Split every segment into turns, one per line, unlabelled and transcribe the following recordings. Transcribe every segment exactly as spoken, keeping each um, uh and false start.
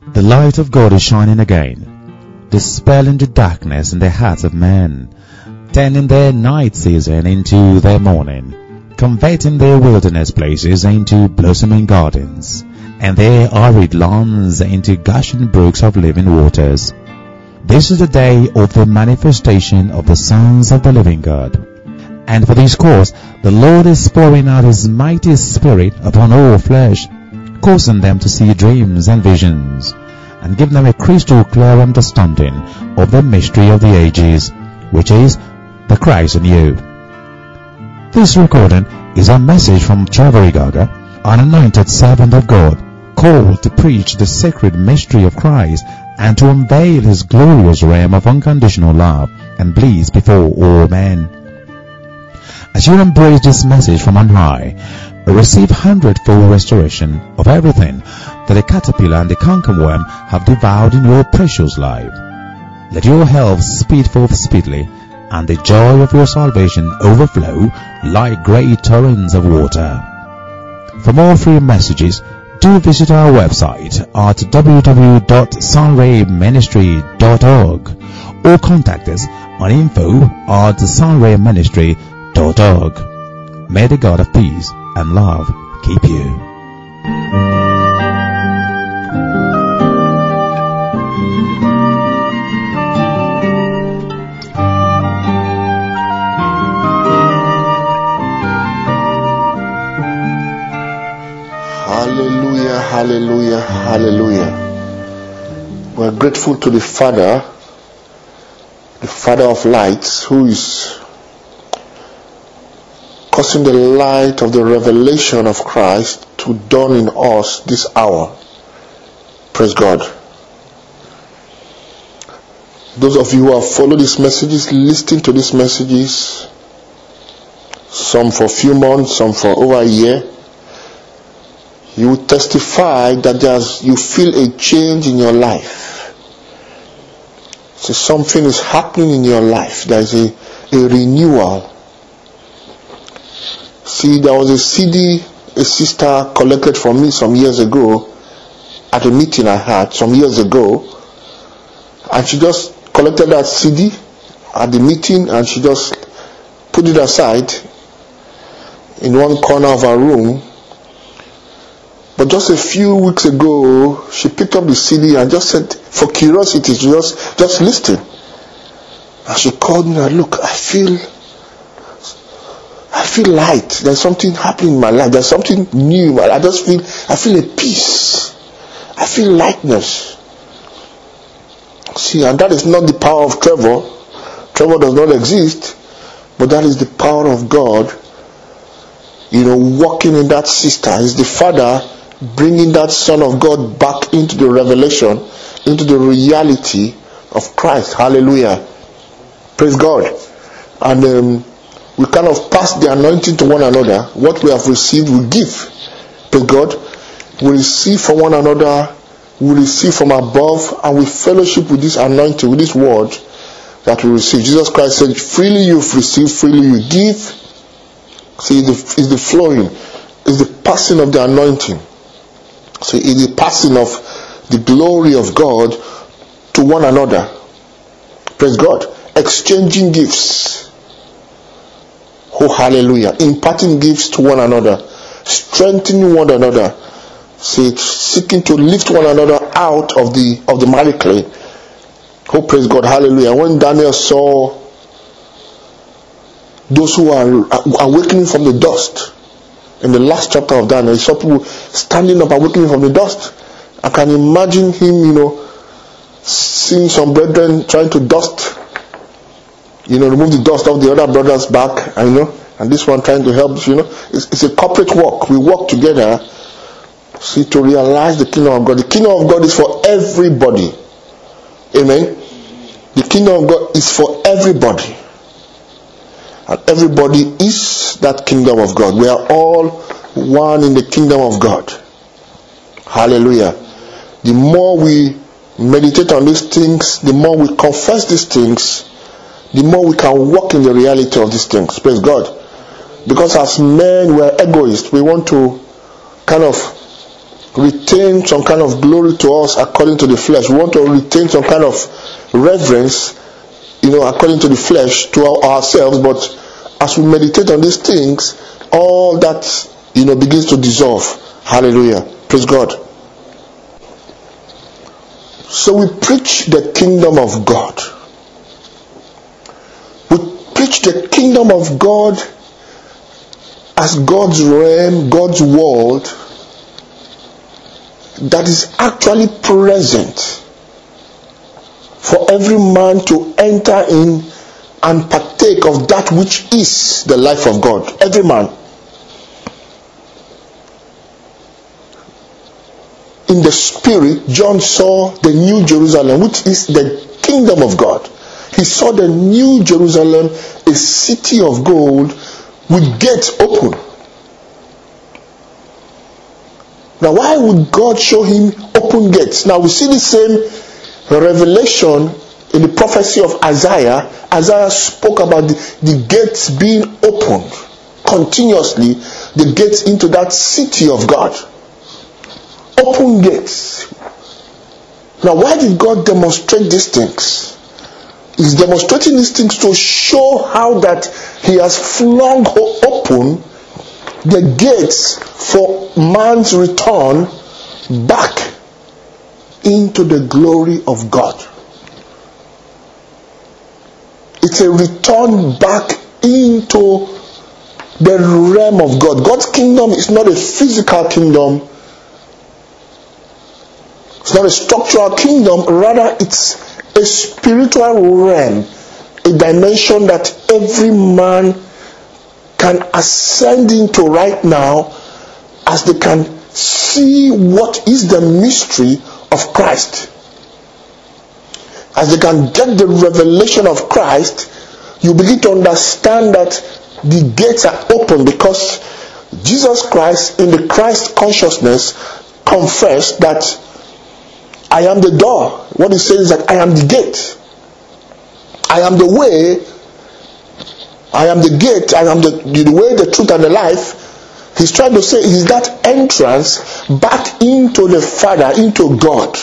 The light of God is shining again, dispelling the darkness in the hearts of men, turning their night season into their morning, converting their wilderness places into blossoming gardens, and their arid lawns into gushing brooks of living waters. This is the day of the manifestation of the sons of the living God. And for this cause, the Lord is pouring out His mighty Spirit upon all flesh, causing them to see dreams and visions, and give them a crystal clear understanding of the mystery of the ages, which is the Christ in you. This recording is a message from Travari Gaga, an anointed servant of God, called to preach the sacred mystery of Christ and to unveil His glorious realm of unconditional love and bliss before all men. As you embrace this message from on high, receive hundredfold restoration of everything that the caterpillar and the cankerworm have devoured in your precious life. Let your health speed forth speedily, and the joy of your salvation overflow like great torrents of water. For more free messages, do visit our website at w w w dot sunray ministry dot org or contact us on info at sunray ministry dot org. May the God of peace and love keep you.
Hallelujah, hallelujah, hallelujah. We're grateful to the Father, the Father of lights, who is causing the light of the revelation of Christ to dawn in us this hour. Praise God. Those of you who have followed these messages, listened to these messages, some for a few months, some for over a year, you will testify that there's, you feel a change in your life. So something is happening in your life. There is a, a renewal. See, there was a C D a sister collected from me some years ago at a meeting I had some years ago, and she just collected that C D at the meeting and she just put it aside in one corner of her room. But just a few weeks ago, she picked up the C D and just said, for curiosity, she just just listened. And she called me and look, I feel I feel light. There's something happening in my life. There's something new. I just feel, I feel a peace. I feel lightness. See, and that is not the power of Trevor. Trevor does not exist, but that is the power of God, you know, walking in that sister. It's the Father bringing that Son of God back into the revelation, into the reality of Christ. Hallelujah. Praise God. And um, we kind of pass the anointing to one another. What we have received, we give. Praise God. We receive from one another. We receive from above, and we fellowship with this anointing, with this word that we receive. Jesus Christ said, freely you've received, freely you give. See, it's the, it's the flowing. It's the passing of the anointing. So it's the passing of the glory of God to one another. Praise God. Exchanging gifts. Oh, hallelujah. Imparting gifts to one another. Strengthening one another. See, seeking to lift one another out of the of the miry clay. Oh, praise God. Hallelujah. When Daniel saw those who are awakening from the dust, in the last chapter of Daniel, he saw people standing up, awakening from the dust. I can imagine him, you know, seeing some brethren trying to dust, you know, remove the dust off the other brother's back, and you know, and this one trying to help, you know. It's, it's a corporate work. We work together, see, to realize the kingdom of God. The kingdom of God is for everybody. Amen. The kingdom of God is for everybody. And everybody is that kingdom of God. We are all one in the kingdom of God. Hallelujah. The more we meditate on these things, the more we confess these things, the more we can walk in the reality of these things. Praise God. Because as men, we are egoists. We want to kind of retain some kind of glory to us according to the flesh. We want to retain some kind of reverence, you know, according to the flesh to our, ourselves. But as we meditate on these things, all that, you know, begins to dissolve. Hallelujah. Praise God. So we preach the kingdom of God. We preach the kingdom of God as God's realm, God's world, that is actually present for every man to enter in and partake of that which is the life of God. Every man. In the spirit, John saw the New Jerusalem, which is the kingdom of God. He saw the New Jerusalem, a city of gold with gates open. Now, why would God show him open gates? Now, we see the same revelation in the prophecy of Isaiah. Isaiah spoke about the, the gates being opened continuously, the gates into that city of God. Open gates. Now, why did God demonstrate these things? He's demonstrating these things to show how that he has flung open the gates for man's return back into the glory of God. It's a return back into the realm of God. God's kingdom is not a physical kingdom. It's not a structural kingdom. Rather, it's a spiritual realm, a dimension that every man can ascend into right now as they can see what is the mystery of Christ. As they can get the revelation of Christ, you begin to understand that the gates are open, because Jesus Christ, in the Christ consciousness, confessed that I am the door. What he says is that I am the gate. I am the way. I am the gate. I am the, the way, the truth, and the life. He's trying to say is that entrance back into the Father, into God.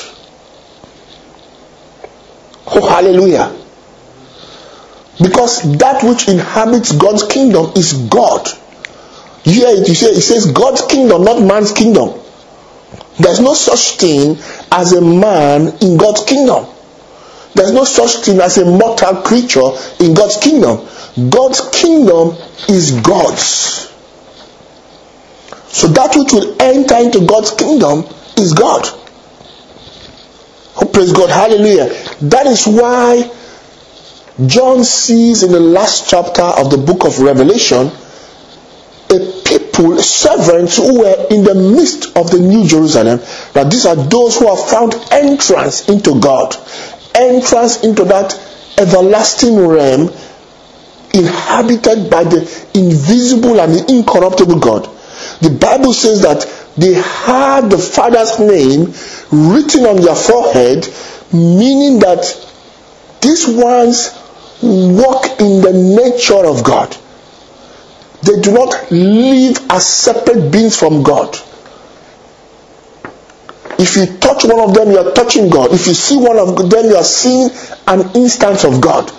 Oh, hallelujah. Because that which inhabits God's kingdom is God. You hear it, you say, it says God's kingdom, not man's kingdom. There's no such thing as a man in God's kingdom. There's no such thing as a mortal creature in God's kingdom. God's kingdom is God's. So that which will enter into God's kingdom is God. Oh, praise God. Hallelujah. That is why John sees in the last chapter of the book of Revelation a people, servants who were in the midst of the New Jerusalem. Now these are those who have found entrance into God, entrance into that everlasting realm inhabited by the invisible and the incorruptible God. The Bible says that they had the Father's name written on their forehead, meaning that these ones walk in the nature of God. They do not live as separate beings from God. If you touch one of them, you are touching God. If you see one of them, you are seeing an instance of God.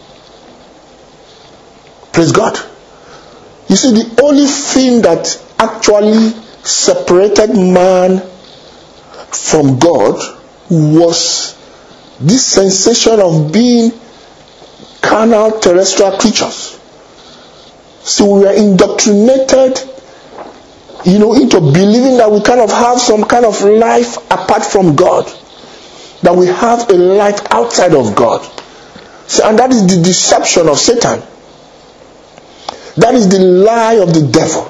Praise God. You see, the only thing that actually separated man from God was this sensation of being carnal terrestrial creatures. So we are indoctrinated, you know, into believing that we kind of have some kind of life apart from God. That we have a life outside of God. So, and that is the deception of Satan. That is the lie of the devil.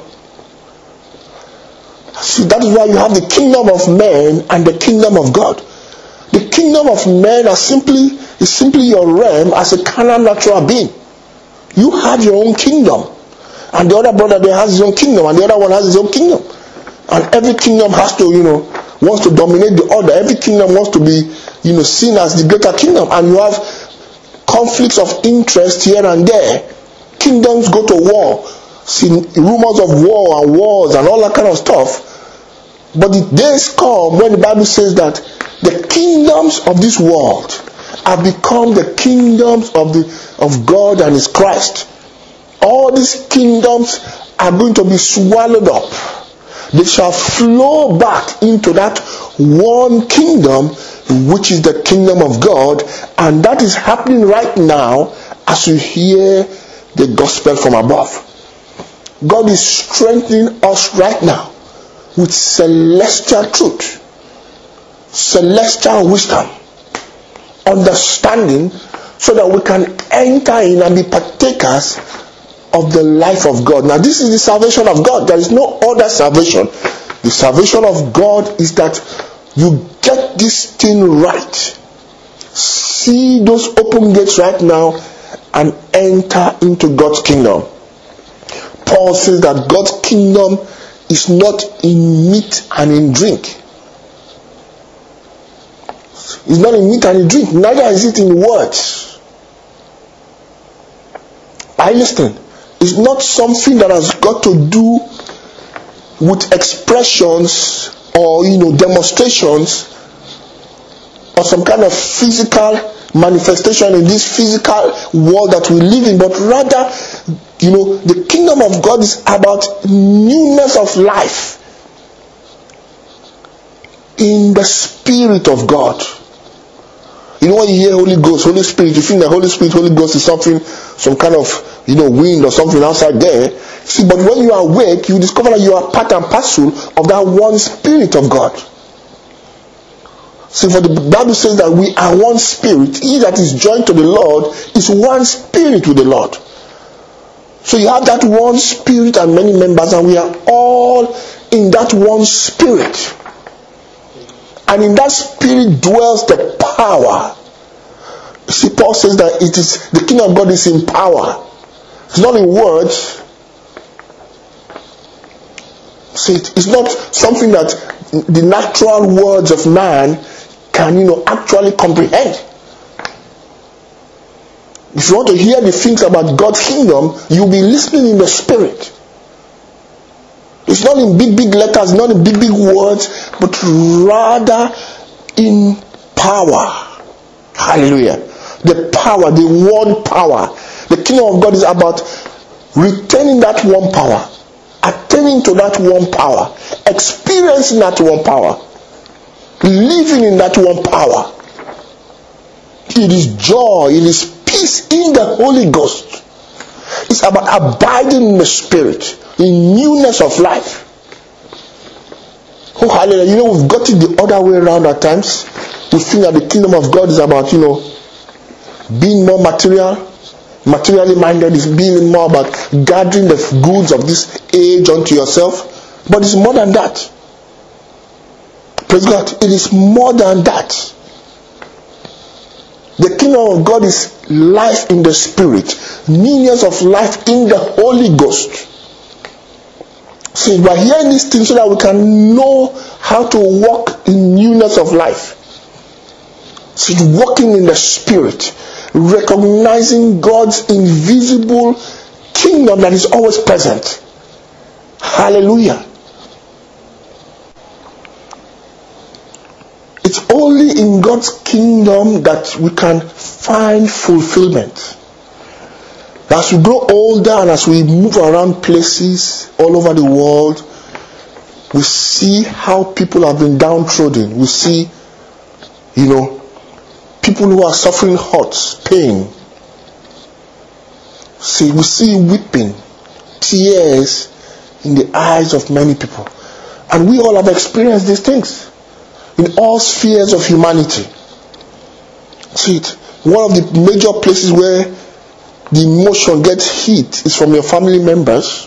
See, that is why you have the kingdom of men and the kingdom of God. The kingdom of men are simply is simply your realm as a carnal natural being. You have your own kingdom. And the other brother there has his own kingdom, and the other one has his own kingdom. And every kingdom has to, you know, wants to dominate the other. Every kingdom wants to be, you know, seen as the greater kingdom. And you have conflicts of interest here and there. Kingdoms go to war. See rumors of war and wars and all that kind of stuff. But the days come when the Bible says that the kingdoms of this world have become the kingdoms of the of God and His Christ. All these kingdoms are going to be swallowed up. They shall flow back into that one kingdom, which is the kingdom of God, and that is happening right now as you hear the gospel from above. God is strengthening us right now with celestial truth, celestial wisdom, understanding, so that we can enter in and be partakers of the life of God. Now, this is the salvation of God. There is no other salvation. The salvation of God is that you get this thing right. See those open gates right now and enter into God's kingdom. Paul says that God's kingdom is not in meat and in drink. It's not in meat and in drink. Neither is it in words. I listen. It's not something that has got to do with expressions or, you know, demonstrations or some kind of physical manifestation in this physical world that we live in, but rather, you know, the kingdom of God is about newness of life in the Spirit of God. You know, when you hear Holy Ghost, Holy Spirit, you think the Holy Spirit, Holy Ghost is something, some kind of, you know, wind or something outside there. See, but when you are awake, you discover that you are part and parcel of that one Spirit of God. See, for the Bible says that we are one spirit. He that is joined to the Lord is one spirit with the Lord. So you have that one spirit and many members, and we are all in that one spirit. And in that spirit dwells the power. See, Paul says that it is the kingdom of God is in power. It's not in words. See, it's not something that the natural words of man can, you know, actually comprehend. If you want to hear the things about God's kingdom, you'll be listening in the spirit. It's not in big, big letters, not in big, big words, but rather in power. Hallelujah. The power, the one power. The kingdom of God is about retaining that one power, attaining to that one power, experiencing that one power, living in that one power. It is joy, it is peace in the Holy Ghost. It's about abiding in the Spirit, in newness of life. Oh, hallelujah. You know, we've got it the other way around at times. We think that the kingdom of God is about, you know, being more material, materially minded, is being more about gathering the goods of this age unto yourself. But it's more than that. Praise God. It is more than that. The kingdom of God is life in the Spirit, newness of life in the Holy Ghost. See, we're hearing these things so that we can know how to walk in newness of life. See, walking in the Spirit, recognizing God's invisible kingdom that is always present. Hallelujah. It's only in God's kingdom that we can find fulfillment. As we grow older and as we move around places all over the world, we see how people have been downtrodden. We see, you know, people who are suffering hurts, pain. See, we see weeping, tears in the eyes of many people. And we all have experienced these things in all spheres of humanity. See it. One of the major places where the emotion gets hit is from your family members.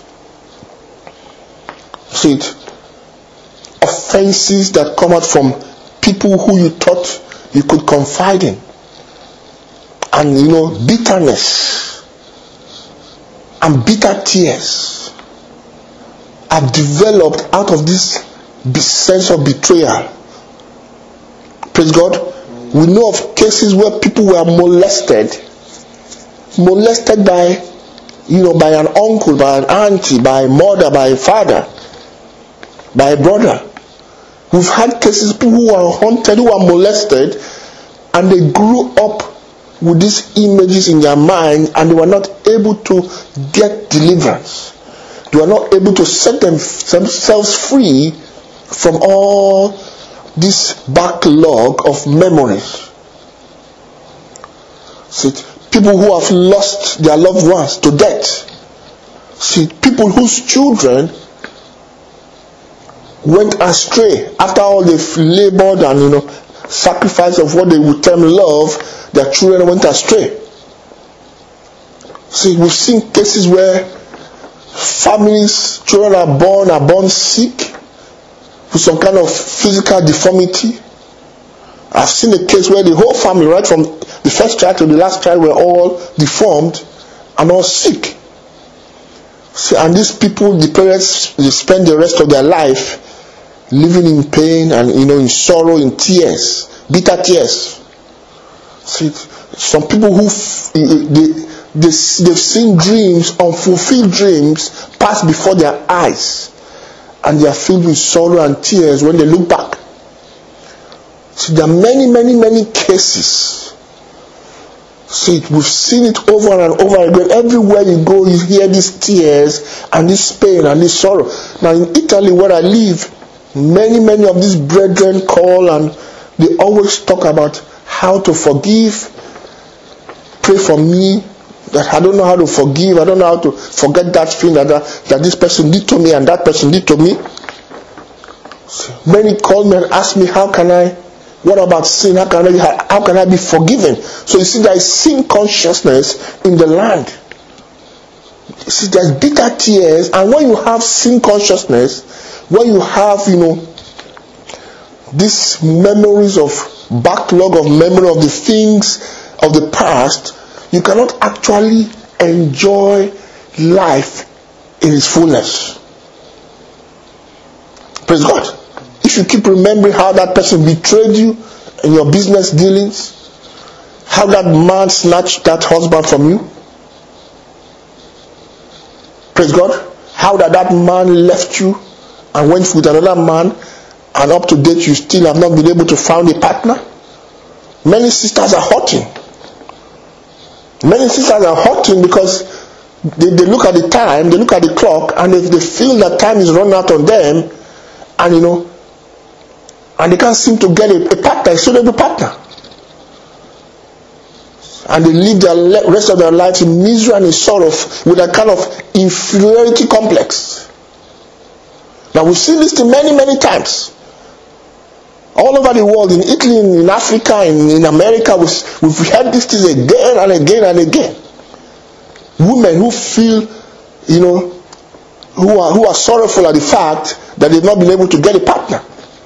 See it. Offenses that come out from people who you thought you could confide in. And, you know, bitterness and bitter tears are developed out of this sense of betrayal. Praise God. We know of cases where people were molested. Molested by, you know, by an uncle, by an auntie, by a mother, by a father, by a brother. We've had cases of people who are haunted, who are molested, and they grew up with these images in their mind, and they were not able to get deliverance. They were not able to set them, themselves free from all this backlog of memories. See, people who have lost their loved ones to death. See, people whose children went astray after all they've labored and, you know, sacrifice of what they would term love, their children went astray. See, we've seen cases where families, children are born, are born sick with some kind of physical deformity. I've seen a case where the whole family, right from the first child to the last child, were all deformed and all sick. See, and these people, the parents, they spend the rest of their life living in pain and, you know, in sorrow, in tears, bitter tears. See, some people who they, they, they've seen dreams, unfulfilled dreams, pass before their eyes, and they are filled with sorrow and tears when they look back. See, there are many, many, many cases. See, we've seen it over and over again. Everywhere you go, you hear these tears and this pain and this sorrow. Now, in Italy, where I live, many, many of these brethren call and they always talk about how to forgive. Pray for me, that I don't know how to forgive. I don't know how to forget that thing that, that, that this person did to me and that person did to me. Many call me and ask me, how can I, what about sin? How can I, how can I be forgiven? So you see, there is sin consciousness in the land. You see, there's bitter tears, and when you have sin consciousness, when you have, you know, these memories of backlog of memory of the things of the past, you cannot actually enjoy life in its fullness. Praise God. If you keep remembering how that person betrayed you in your business dealings, how that man snatched that husband from you, praise God, how that that man left you and went with another man, and up to date you still have not been able to find a partner. Many sisters are hurting. Many sisters are hurting because they, they look at the time, they look at the clock, and if they feel that time is running out on them, and you know, and they can't seem to get a, a partner, a suitable partner, and they live the rest of their lives in misery and in sorrow with a kind of inferiority complex. Now we've seen this thing many, many times. All over the world, in Italy, in Africa, in, in America, we've, we've heard these things again and again and again. Women who feel, you know, who are who are sorrowful at the fact that they've not been able to get a partner,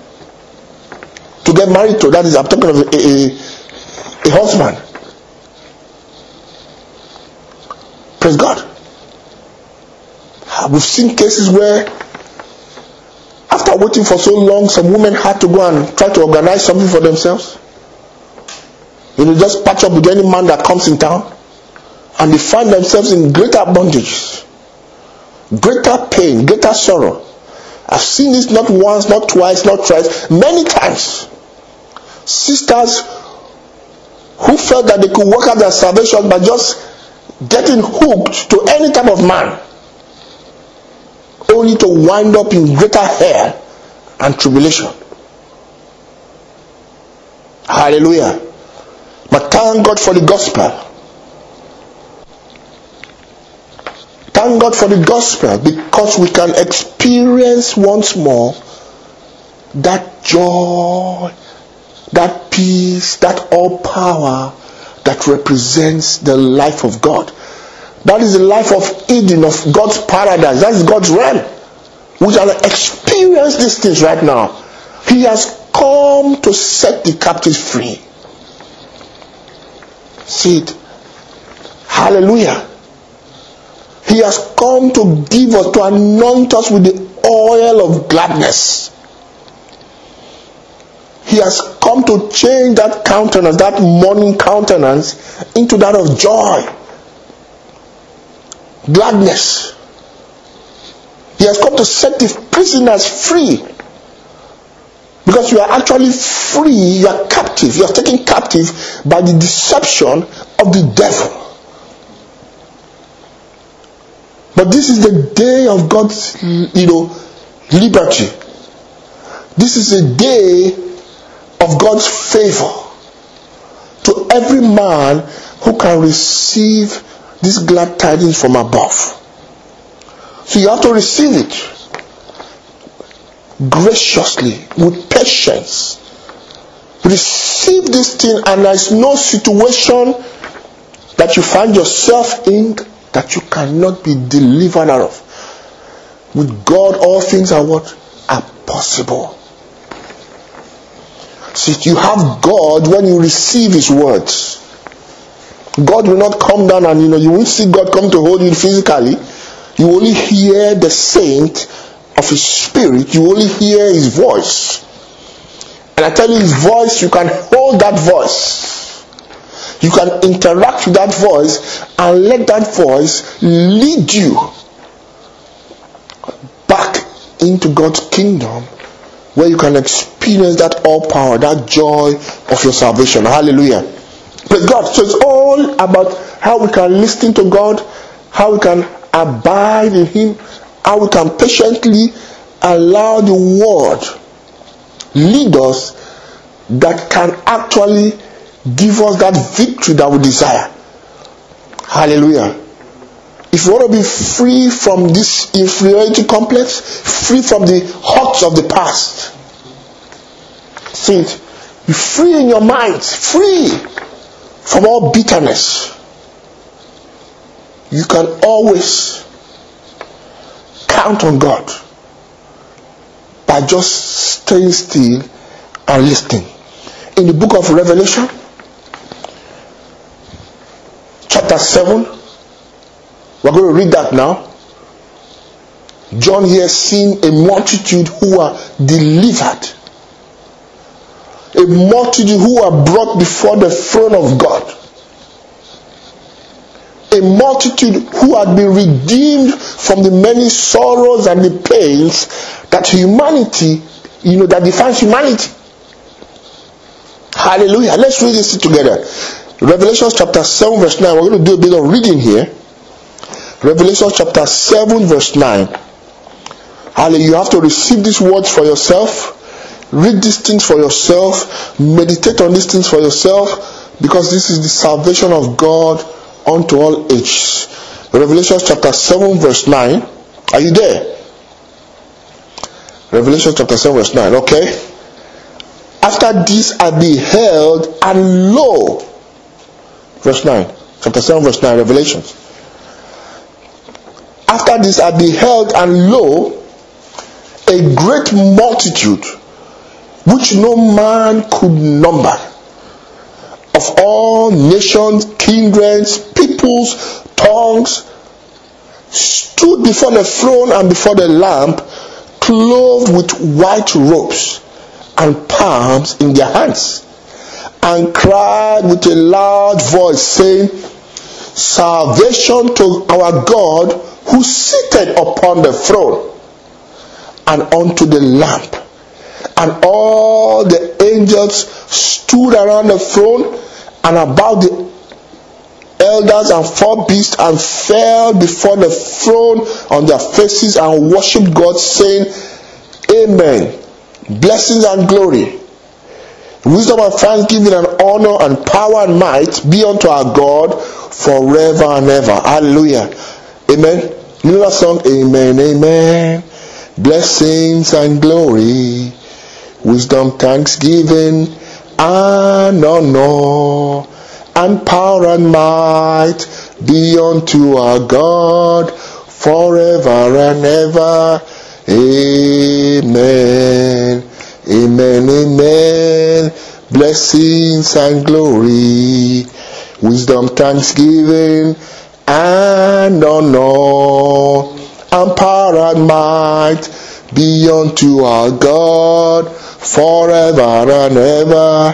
to get married to. That is, I'm talking of a, a, a husband. Praise God. We've seen cases where, after waiting for so long, some women had to go and try to organize something for themselves. You know, just patch up with any man that comes in town, and they find themselves in greater bondage, greater pain, greater sorrow. I've seen this not once, not twice, not thrice, many times. Sisters who felt that they could work out their salvation by just getting hooked to any type of man, only to wind up in greater hell and tribulation. Hallelujah. But thank God for the gospel. Thank God for the gospel, because we can experience once more that joy, that peace, that all power that represents the life of God. That is the life of Eden, of God's paradise. That is God's realm. We shall experience these things right now. He has come to set the captives free. See it. Hallelujah. He has come to give us, to anoint us with the oil of gladness. He has come to change that countenance, that mourning countenance, into that of joy, gladness. He has come to set the prisoners free. Because you are actually free, you are captive, you are taken captive by the deception of the devil. But this is the day of God's, you know, liberty. This is a day of God's favor to every man who can receive these glad tidings from above. So you have to receive it graciously, with patience. Receive this thing, and there is no situation that you find yourself in that you cannot be delivered out of. With God, all things are what? Are possible. See, you have God when you receive His words. God will not come down and, you know, you won't see God come to hold you physically. You only hear the saint of His Spirit. You only hear His voice. And I tell you, His voice, you can hold that voice. You can interact with that voice and let that voice lead you back into God's kingdom, where you can experience that all power, that joy of your salvation. Hallelujah. Praise God. So it's all about how we can listen to God, how we can abide in Him, how we can patiently allow the word lead us that can actually give us that victory that we desire. Hallelujah. If you want to be free from this inferiority complex, free from the hurts of the past, see it, be free in your mind, free from all bitterness, you can always count on God by just staying still and listening. In the book of Revelation, chapter seven, we're going to read that now. John here seeing a multitude who are delivered, a multitude who are brought before the throne of God, a multitude who had been redeemed from the many sorrows and the pains that humanity, you know, that defines humanity. Hallelujah. Let's read this together. Revelation chapter seven verse nine. We're going to do a bit of reading here. Revelation chapter seven verse nine. Hallelujah. You have to receive these words for yourself. Read these things for yourself. Meditate on these things for yourself, because this is the salvation of God unto all ages. Revelation chapter seven verse nine. Are you there? Revelation chapter seven verse nine. Okay. After this I beheld, and lo, verse nine, chapter seven verse nine, Revelations. After this I beheld, and lo, a great multitude, which no man could number, of all nations, kindreds, peoples, tongues, stood before the throne and before the Lamb, clothed with white robes and palms in their hands, and cried with a loud voice, saying, Salvation to our God, who sitteth upon the throne, and unto the Lamb. And all the angels stood around the throne and about the elders and four beasts, and fell before the throne on their faces and worshipped God, saying, Amen. Blessings and glory, wisdom and thanksgiving and honor and power and might be unto our God forever and ever. Hallelujah. Amen. You know that song? Amen, amen. Blessings and glory, wisdom, thanksgiving, and honor, and power and might be unto our God forever and ever. Amen. Amen, amen. Blessings and glory, wisdom, thanksgiving, and honor, and power and might be unto our God forever and ever.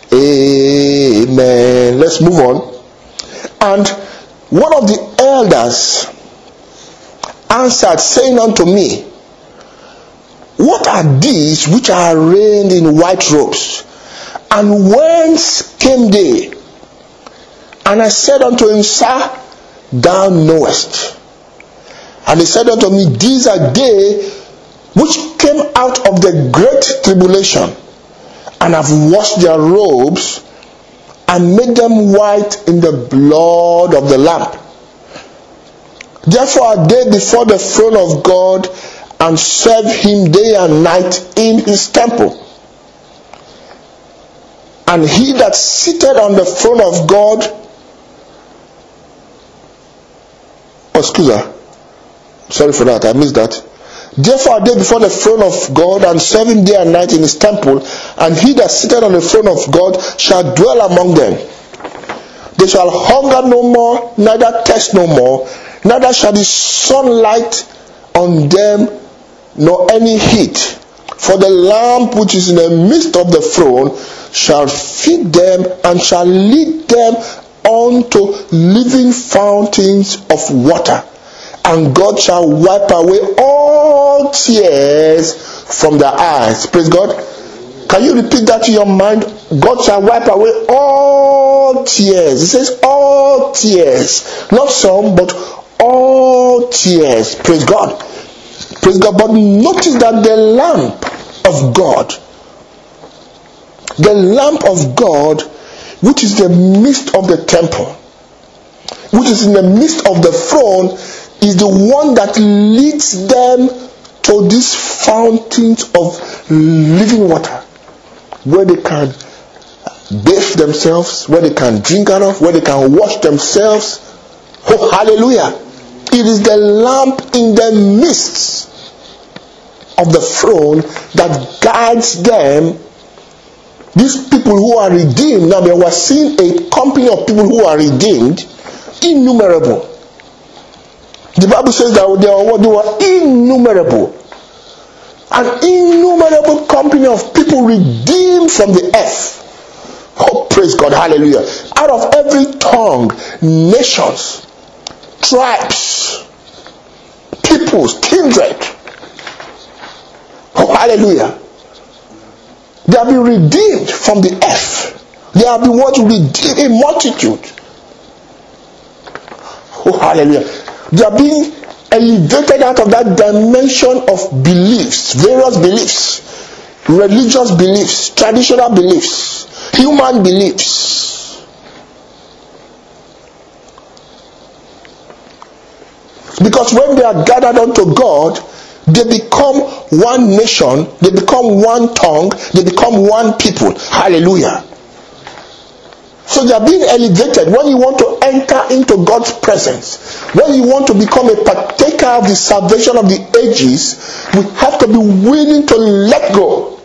Amen. Let's move on. And one of the elders answered, saying unto me, what are these which are arrayed in white robes? And whence came they? And I said unto him, Sir, thou knowest. And he said unto me, These are they which came out of the great tribulation, and have washed their robes, and made them white in the blood of the Lamb. Therefore are they before the throne of God, and serve him day and night in his temple. And he that sitteth on the throne of God, oh, excuse me, sorry for that, I missed that. Therefore are they before the throne of God, and serve him day and night in his temple. And he that sitteth on the throne of God shall dwell among them. They shall hunger no more, neither thirst no more, neither shall the sunlight on them, nor any heat. For the Lamb which is in the midst of the throne shall feed them, and shall lead them unto living fountains of water. And God shall wipe away all tears from their eyes. Praise God. Can you repeat that in your mind? God shall wipe away all tears. It says all tears. Not some, but all tears. Praise God. Praise God. But notice that the lamp of God, the lamp of God, which is the midst of the temple, which is in the midst of the throne, is the one that leads them to these fountains of living water, where they can bathe themselves, where they can drink out of, where they can wash themselves. Oh, hallelujah. It is the lamp in the midst of the throne that guides them. These people who are redeemed, now we are seeing a company of people who are redeemed, innumerable. The Bible says that they were, they were innumerable. An innumerable company of people redeemed from the earth. Oh, praise God, hallelujah. Out of every tongue, nations, tribes, peoples, kindred. Oh, hallelujah. They have been redeemed from the earth. They have been what? Redeemed, a multitude. Oh, hallelujah. They are being elevated out of that dimension of beliefs, various beliefs, religious beliefs, traditional beliefs, human beliefs. Because when they are gathered unto God, they become one nation, they become one tongue, they become one people. Hallelujah. So they are being elevated. When you want to enter into God's presence, when you want to become a partaker of the salvation of the ages, we have to be willing to let go.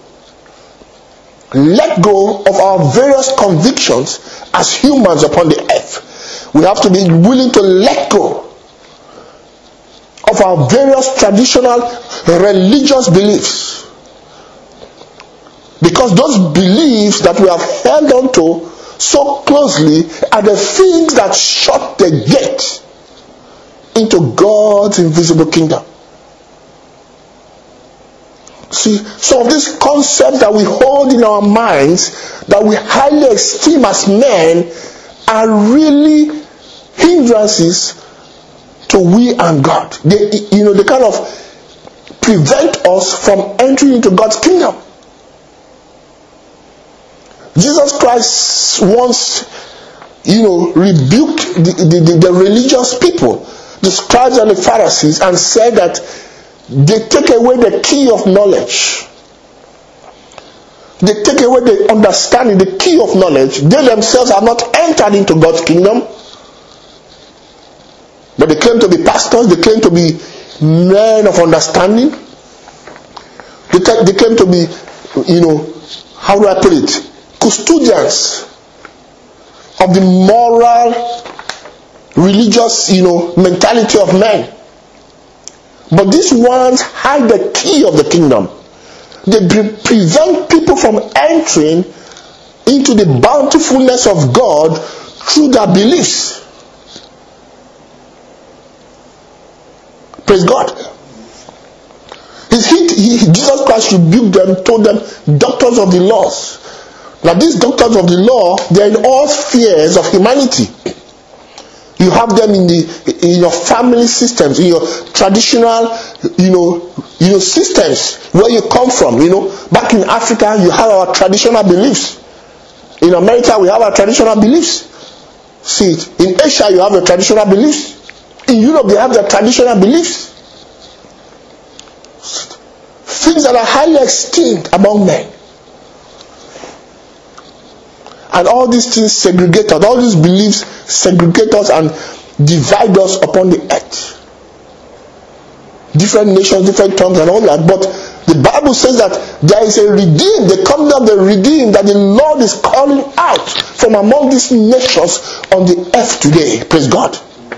Let go of our various convictions as humans upon the earth. We have to be willing to let go of our various traditional religious beliefs. Because those beliefs that we have held on to so closely are the things that shut the gate into God's invisible kingdom. See, some of these concepts that we hold in our minds, that we highly esteem as men, are really hindrances to we and God. They, you know, they kind of prevent us from entering into God's kingdom. Jesus Christ once, you know, rebuked the, the, the, the religious people, the scribes and the Pharisees, and said that they take away the key of knowledge. They take away the understanding, the key of knowledge. They themselves have not entered into God's kingdom. But they claim to be pastors, they claim to be men of understanding. They, t- they claim to be, you know, how do I put it? Custodians of the moral, religious, you know, mentality of men. But these ones hide the key of the kingdom. They pre- prevent people from entering into the bountifulness of God through their beliefs. Praise God. He, he, Jesus Christ rebuked them, told them, doctors of the laws. Now these doctors of the law, they are in all spheres of humanity. You have them in the in your family systems, in your traditional, you know, you know, systems where you come from. You know, back in Africa, you have our traditional beliefs. In America, we have our traditional beliefs. See it. In Asia, you have your traditional beliefs. In Europe, they have their traditional beliefs. Things that are highly esteemed among men. And all these things segregate us. All these beliefs segregate us and divide us upon the earth. Different nations, different tongues and all that. But the Bible says that there is a redeemed, the coming of the redeemed, that the Lord is calling out from among these nations on the earth today. Praise God.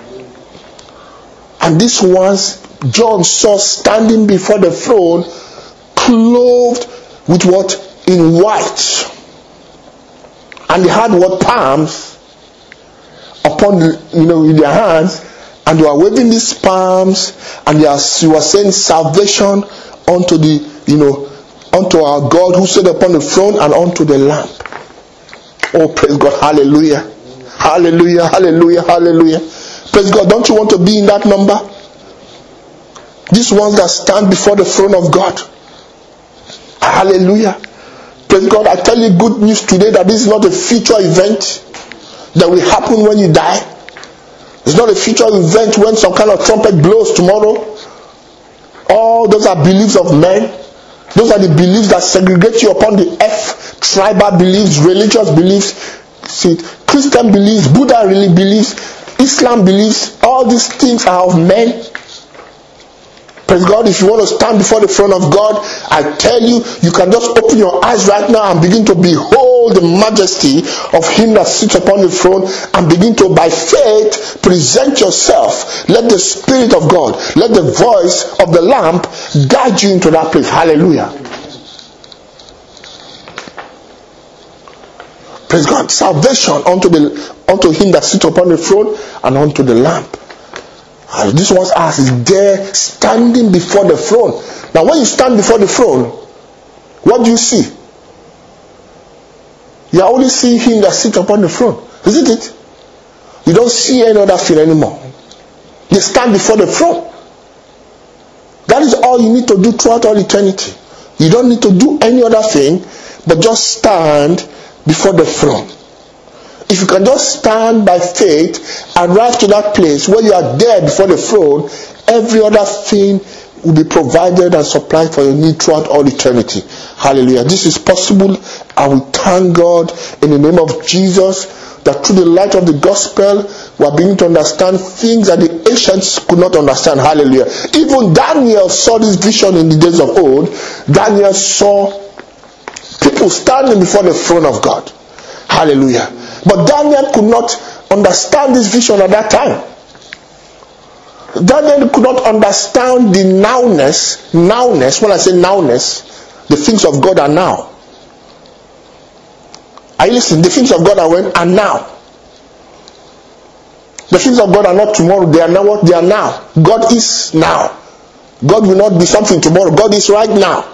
And these ones, John saw standing before the throne, clothed with what? In white. And they had what? Palms upon the, you know, in their hands, and they were waving these palms, and they, are, they were saying salvation unto the, you know, unto our God who sat upon the throne and unto the Lamb. Oh, praise God, hallelujah, hallelujah, hallelujah, hallelujah. Praise God. Don't you want to be in that number? These ones that stand before the throne of God. Hallelujah. Praise God. I tell you good news today that this is not a future event that will happen when you die. It's not a future event when some kind of trumpet blows tomorrow. All those are beliefs of men. Those are the beliefs that segregate you upon the earth. Tribal beliefs, religious beliefs, see, Christian beliefs, Buddha really beliefs, Islam beliefs. All these things are of men. Praise God. If you want to stand before the throne of God, I tell you, you can just open your eyes right now and begin to behold the majesty of Him that sits upon the throne, and begin to, by faith, present yourself. Let the Spirit of God, let the voice of the Lamb guide you into that place. Hallelujah. Praise God. Salvation unto the unto Him that sits upon the throne and unto the Lamb. And this one's ass is there standing before the throne. Now when you stand before the throne, what do you see? You are only seeing Him that sits upon the throne. Isn't it? You don't see any other thing anymore. You stand before the throne. That is all you need to do throughout all eternity. You don't need to do any other thing, but just stand before the throne. If you can just stand by faith and arrive to that place where you are there before the throne, every other thing will be provided and supplied for your need throughout all eternity. Hallelujah. This is possible, and we thank God in the name of Jesus that through the light of the gospel we are beginning to understand things that the ancients could not understand. Hallelujah. Even Daniel saw this vision in the days of old. Daniel saw people standing before the throne of God. Hallelujah. But Daniel could not understand this vision at that time. Daniel could not understand the nowness, nowness, when I say nowness, the things of God are now. Are you listening? The things of God are when? Are now. The things of God are not tomorrow, they are now what? They are now. God is now. God will not be something tomorrow. God is right now.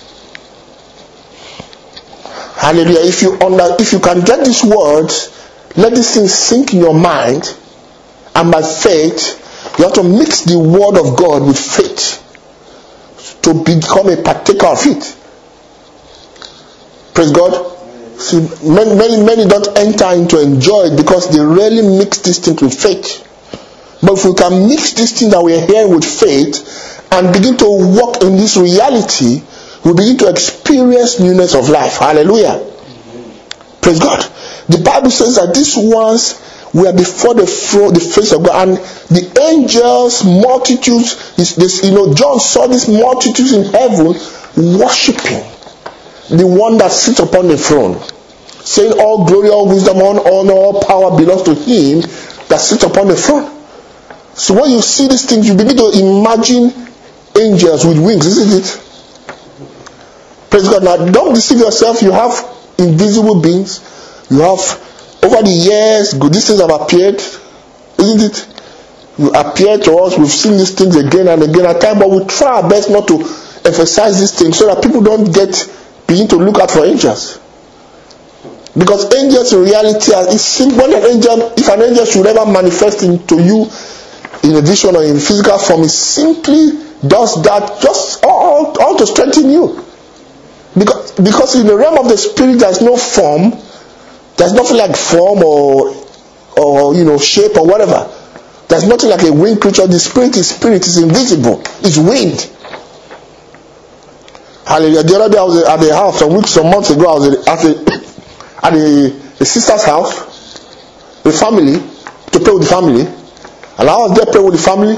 Hallelujah. If you under, if you can get these words, let these things sink in your mind, and by faith, you have to mix the word of God with faith to become a partaker of it. Praise God. See, many, many, many don't enter into enjoy it because they rarely mix these things with faith. But if we can mix these things that we are hearing with faith and begin to walk in this reality, we begin to experience newness of life. Hallelujah. Praise God. The Bible says that these ones were before the throne, the face of God, and the angels, multitudes, is this, you know, John saw these multitudes in heaven worshiping the one that sits upon the throne, saying all glory, all wisdom, all honor, all power belongs to Him that sits upon the throne. So when you see these things, you begin to imagine angels with wings, isn't it? Praise God. Now don't deceive yourself. You have invisible beings. You have, over the years, good these things have appeared, isn't it? You appear to us. We've seen these things again and again at times, but we try our best not to emphasize this thing so that people don't get begin to look out for angels. Because angels in reality are it's simple. When an angel, if an angel should ever manifest into you in a vision or in physical form, it simply does that just all, all to strengthen you. Because because in the realm of the spirit there's no form, there's nothing like form or or you know shape or whatever. There's nothing like a winged creature. The spirit is spirit, is invisible, it's winged. Hallelujah. The other day I was at the house some weeks, some months ago, I was at a at a, a sister's house, the family, to pray with the family. And I was there praying with the family.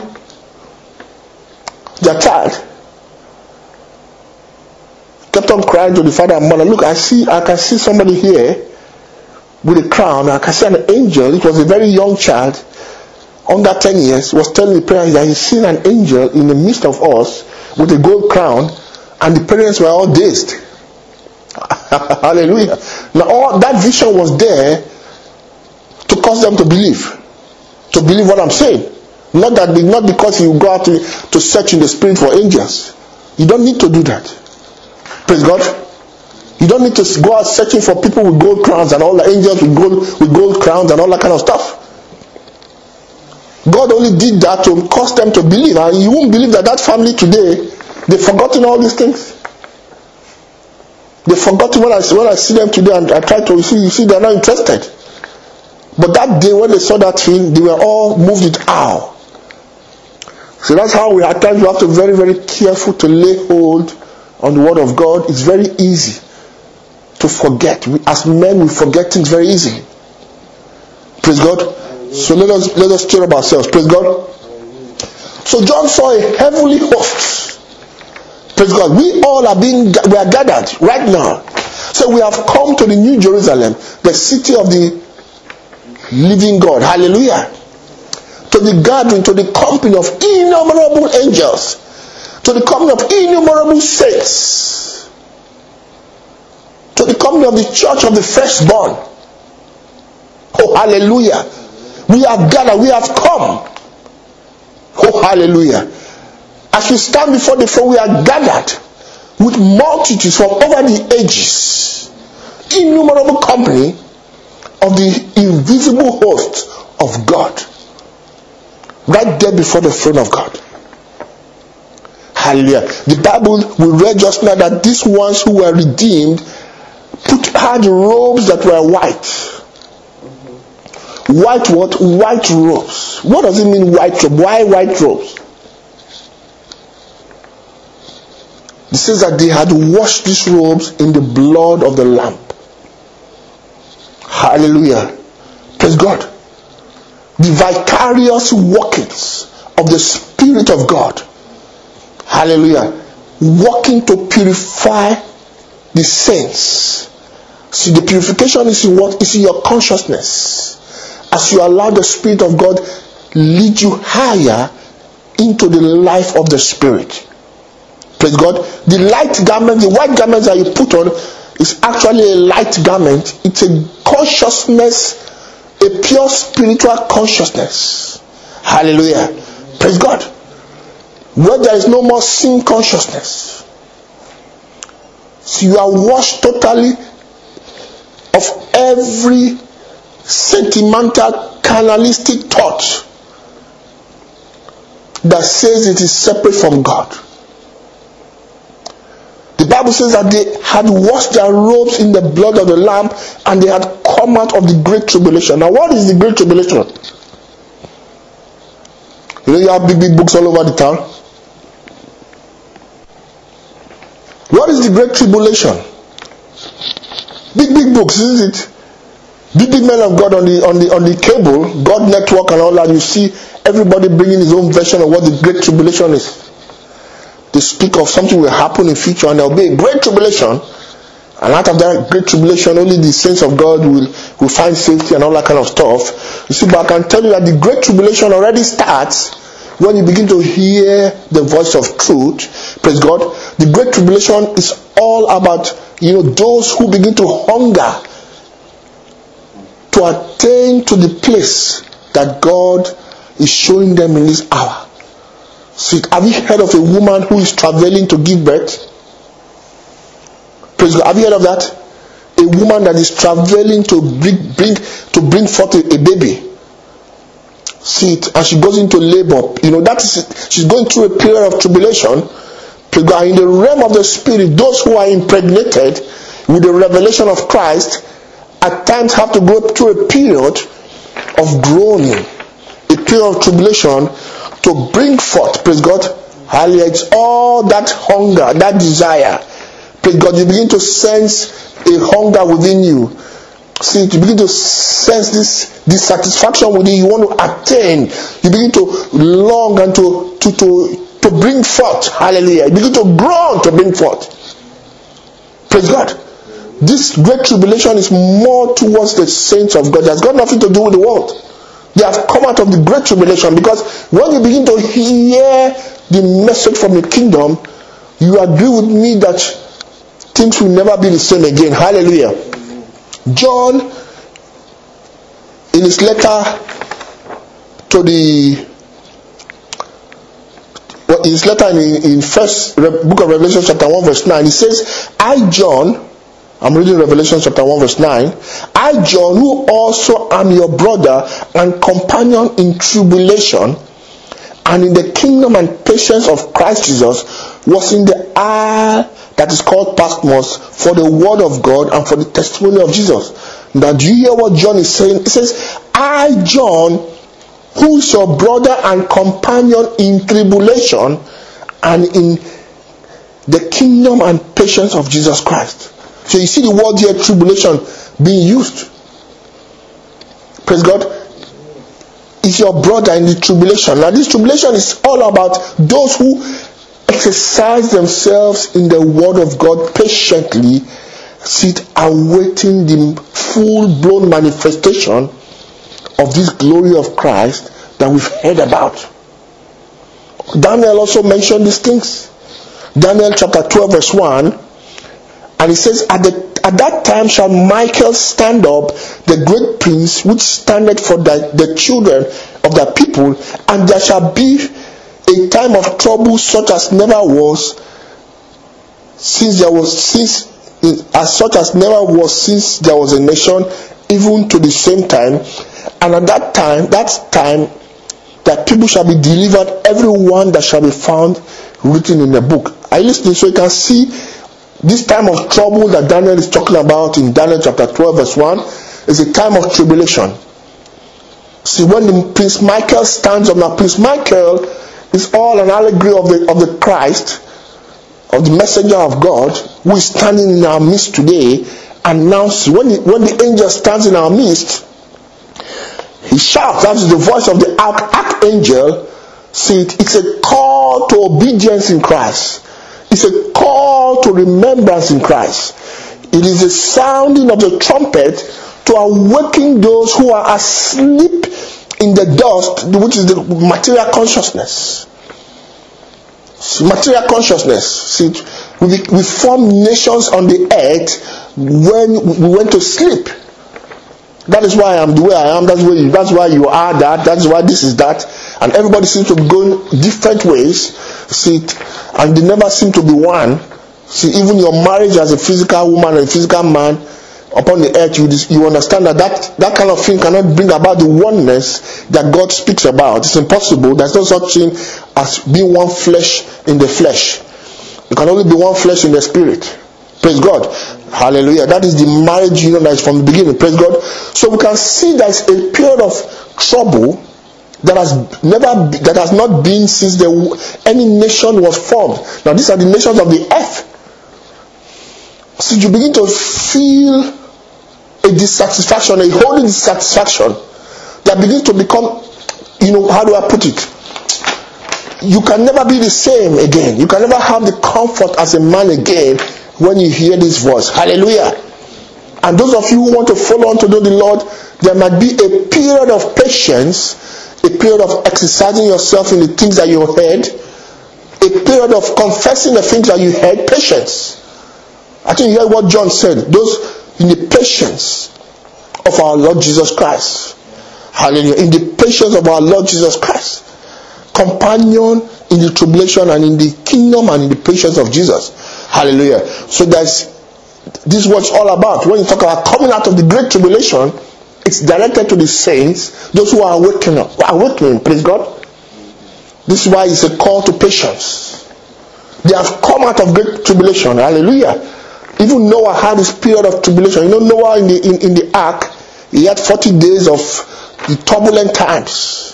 Their child kept on crying to the father and mother, look, I see, I can see somebody here with a crown. I can see an angel. It was a very young child, under ten years, was telling the parents that he's seen an angel in the midst of us with a gold crown, and the parents were all dazed. Hallelujah. Now all that vision was there to cause them to believe. To believe what I'm saying. Not that not because you go out to, to search in the spirit for angels. You don't need to do that. Praise God. You don't need to go out searching for people with gold crowns and all the angels with gold with gold crowns and all that kind of stuff. God only did that to cause them to believe. And you won't believe that that family today, they've forgotten all these things. They've forgotten when I, when I see them today and I try to, you see, you see they're not interested. But that day when they saw that thing, they were all moved with awe. So that's how we at times we have to be very, very careful to lay hold on the word of God. It's very easy to forget. We, as men, we forget things very easily. Praise God. So let us let us stir up ourselves. Praise God. So John saw a heavenly host. Praise God. We all are being we are gathered right now. So we have come to the New Jerusalem, the city of the living God. Hallelujah. To the gathering, to the company of innumerable angels, to the company of innumerable saints, to the company of the church of the firstborn. Oh, hallelujah. We have gathered, we have come. Oh, hallelujah. As we stand before the throne, we are gathered with multitudes from over the ages, innumerable company of the invisible host of God, right there before the throne of God. Hallelujah. The Bible we read just now that these ones who were redeemed put had robes that were white. White what? White robes. What does it mean white robe? Why white robes? It says that they had washed these robes in the blood of the Lamb. Hallelujah. Praise God. The vicarious workings of the Spirit of God. Hallelujah. Working to purify the saints. See, the purification is in what? Is in your consciousness. As you allow the Spirit of God lead you higher into the life of the Spirit. Praise God. The light garment, the white garment that you put on is actually a light garment. It's a consciousness, a pure spiritual consciousness. Hallelujah. Praise God. Where there is no more sin consciousness. So you are washed totally of every sentimental, carnalistic thought that says it is separate from God. The Bible says that they had washed their robes in the blood of the Lamb and they had come out of the great tribulation. Now, what is the great tribulation? You know, you have big, big books all over the town. What is the great tribulation? Big, big books, isn't it? Big, big men of God on the on the on the cable, God Network and all that. You see everybody bringing his own version of what the great tribulation is. They speak of something will happen in future and there will be a great tribulation. And out of that great tribulation, only the saints of God will, will find safety and all that kind of stuff. You see, but I can tell you that the great tribulation already starts when you begin to hear the voice of truth. Praise God. The great tribulation is all about, you know, those who begin to hunger to attain to the place that God is showing them in this hour. See, have you heard of a woman who is traveling to give birth? Praise God. Have you heard of that? A woman that is traveling to bring, bring to bring forth a, a baby. See it, and she goes into labor. You know, that is it. She's going through a period of tribulation. Praise God. In the realm of the spirit, those who are impregnated with the revelation of Christ at times have to go through a period of groaning, a period of tribulation to bring forth. Praise God. Hallelujah. It's all that hunger, that desire. Praise God. You begin to sense a hunger within you. See, you begin to sense this dissatisfaction within you. You want to attain. You begin to long and to to to, to bring forth. Hallelujah. You begin to groan to bring forth. Praise God. This great tribulation is more towards the saints of God. It has got nothing to do with the world. They have come out of the great tribulation, because when you begin to hear the message from the kingdom, you agree with me that things will never be the same again. Hallelujah. John, in his letter to the well, in his letter in, in first book of Revelation chapter one verse nine, he says, I John, I'm reading Revelation chapter one verse nine, I John, who also am your brother and companion in tribulation and in the kingdom and patience of Christ Jesus, was in the isle that is called Patmos for the word of God and for the testimony of Jesus. Now, do you hear what John is saying? He says, I John, who is your brother and companion in tribulation and in the kingdom and patience of Jesus Christ. So you see the word here, tribulation, being used. Praise God. Is your brother in the tribulation. Now this tribulation is all about those who exercise themselves in the word of God patiently, sit awaiting the full-blown manifestation of this glory of Christ that we've heard about. Daniel also mentioned these things. Daniel chapter twelve verse one, and it says, at the at that time shall Michael stand up, the great prince, which standeth for the, the children of the people, and there shall be a time of trouble such as never was since there was since as such as never was since there was a nation, even to the same time. And at that time, that time, that people shall be delivered, every one that shall be found written in the book. Are you listening? So you can see this time of trouble that Daniel is talking about in Daniel chapter twelve verse one is a time of tribulation. See, when the Prince Michael stands up, now Prince Michael is all an allegory of the of the Christ, of the messenger of God, who is standing in our midst today. And now when the, when the angel stands in our midst, he shouts. That is the voice of the arch, archangel. See, it's a call to obedience in Christ. It's a call to remembrance in Christ. It is a sounding of the trumpet to awaken those who are asleep in the dust, which is the material consciousness. Material consciousness. See, we, we formed nations on the earth when we went to sleep. That is why I am the way I am. That's why you, that's why you are that. That's why this is that. And everybody seems to be going different ways. See, and they never seem to be one. See, even your marriage as a physical woman and a physical man upon the earth, you, you understand that, that that kind of thing cannot bring about the oneness that God speaks about. It's impossible. There's no such thing as being one flesh in the flesh. You can only be one flesh in the spirit. Praise God. Hallelujah. That is the marriage union that is from the beginning. Praise God. So we can see that it's a period of trouble that has never that has not been since the, any nation was formed. Now these are the nations of the earth. So you begin to feel a dissatisfaction, a holy dissatisfaction that begins to become, you know, how do I put it? You can never be the same again. You can never have the comfort as a man again when you hear this voice. Hallelujah. And those of you who want to follow on to know the Lord, there might be a period of patience, a period of exercising yourself in the things that you heard, a period of confessing the things that you heard, patience. I think you heard what John said. Those in the patience of our Lord Jesus Christ. Hallelujah. In the patience of our Lord Jesus Christ. Companion in the tribulation and in the kingdom and in the patience of Jesus. Hallelujah. So that's this is what it's all about. When you talk about coming out of the great tribulation, it's directed to the saints, those who are awakening, awakening, praise God. This is why it's a call to patience. They have come out of great tribulation. Hallelujah. Even Noah had this period of tribulation. You know, Noah in the in, in the ark, he had forty days of the turbulent times.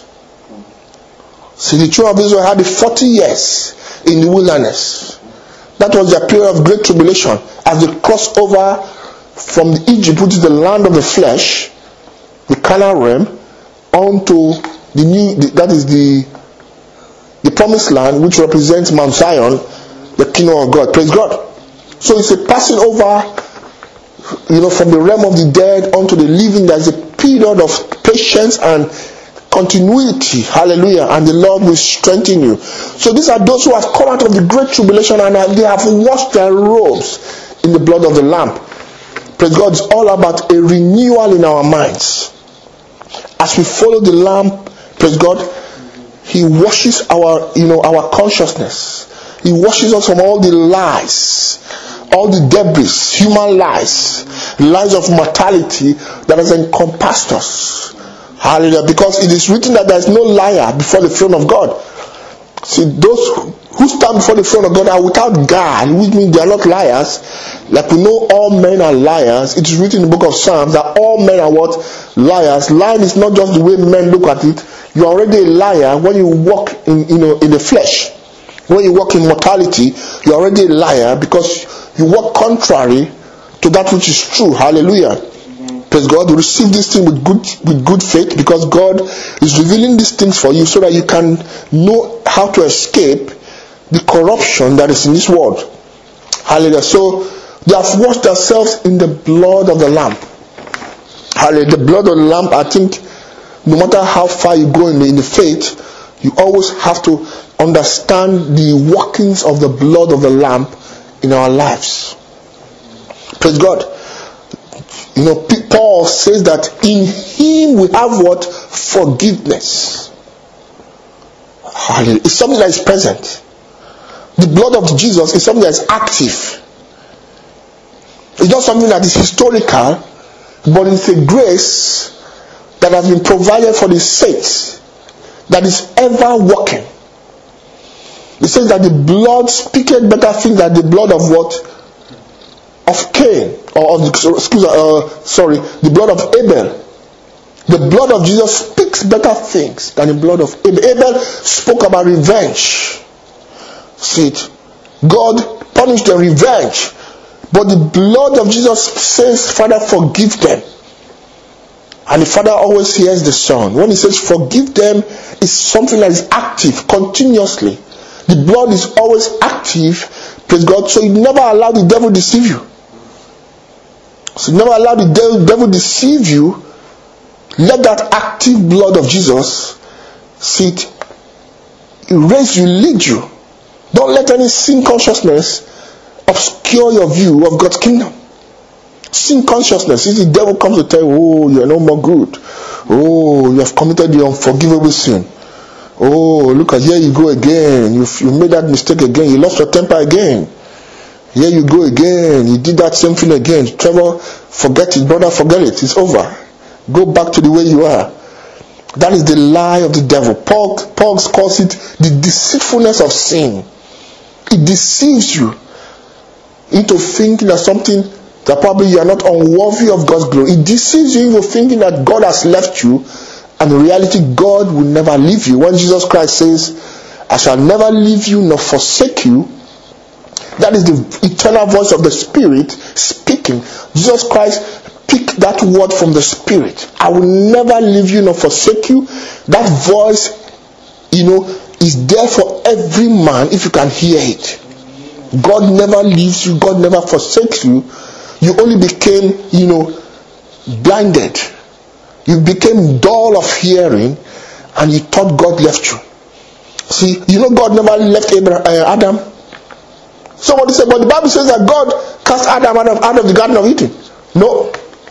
See, the children of Israel had the forty years in the wilderness. That was their period of great tribulation as they crossed over from Egypt, which is the land of the flesh, the Canaan realm, onto the new, the, that is the the promised land, which represents Mount Zion, the kingdom of God. Praise God. So it's a passing over, you know, from the realm of the dead onto the living. There's a period of patience and continuity. Hallelujah. And the Lord will strengthen you. So these are those who have come out of the great tribulation and they have washed their robes in the blood of the Lamb. Praise God. It's all about a renewal in our minds. As we follow the Lamb, praise God, He washes our, you know, our consciousness. He washes us from all the lies, all the debris, human lies, lies of mortality that has encompassed us. Hallelujah. Because it is written that there is no liar before the throne of God. See, those who stand before the throne of God are without guile, which means they are not liars. Like we know all men are liars. It is written in the book of Psalms that all men are what? Liars. Lying is not just the way men look at it. You are already a liar when you walk in, you know, in the flesh. When you walk in mortality, you are already a liar because you walk contrary to that which is true. Hallelujah. Praise God. You receive this thing with good with good faith because God is revealing these things for you so that you can know how to escape the corruption that is in this world. Hallelujah. So they have washed themselves in the blood of the Lamb. Hallelujah. The blood of the Lamb, I think, no matter how far you go in the, in the faith, you always have to understand the workings of the blood of the Lamb in our lives. Praise God. You know, Paul says that in Him we have what? Forgiveness. Hallelujah. It's something that is present. The blood of Jesus is something that is active. It's not something that is historical, but it's a grace that has been provided for the saints that is ever working. It says that the blood speaketh better things than the blood of what? Of Cain. Or of, excuse me, uh, sorry, the blood of Abel. The blood of Jesus speaks better things than the blood of Abel. Abel spoke about revenge. See it. God punished the revenge. But the blood of Jesus says, Father, forgive them. And the Father always hears the Son. When He says forgive them, it's something that is active continuously. The blood is always active, praise God, so you never allow the devil deceive you. So you never allow the devil, devil deceive you. Let that active blood of Jesus sit, raise you, lead you. Don't let any sin consciousness obscure your view of God's kingdom. Sin consciousness, if the devil comes to tell you, oh, you are no more good. Oh, you have committed the unforgivable sin. Oh, look at, here you go again. You you made that mistake again. You lost your temper again. Here you go again. You did that same thing again. Trevor, forget it, brother, forget it. It's over. Go back to the way you are. That is the lie of the devil. Paul, Paul calls it the deceitfulness of sin. It deceives you into thinking that something that probably you are not unworthy of God's glory. It deceives you into thinking that God has left you. And in reality, God will never leave you. When Jesus Christ says, I shall never leave you nor forsake you, that is the eternal voice of the Spirit speaking. Jesus Christ picked that word from the Spirit. I will never leave you nor forsake you. That voice, you know, is there for every man if you can hear it. God never leaves you. God never forsakes you. You only became, you know, blinded. You became dull of hearing and you thought God left you. See, you know God never left Abraham, uh, Adam. Somebody said, but the Bible says that God cast Adam out of, out of the Garden of Eden. No.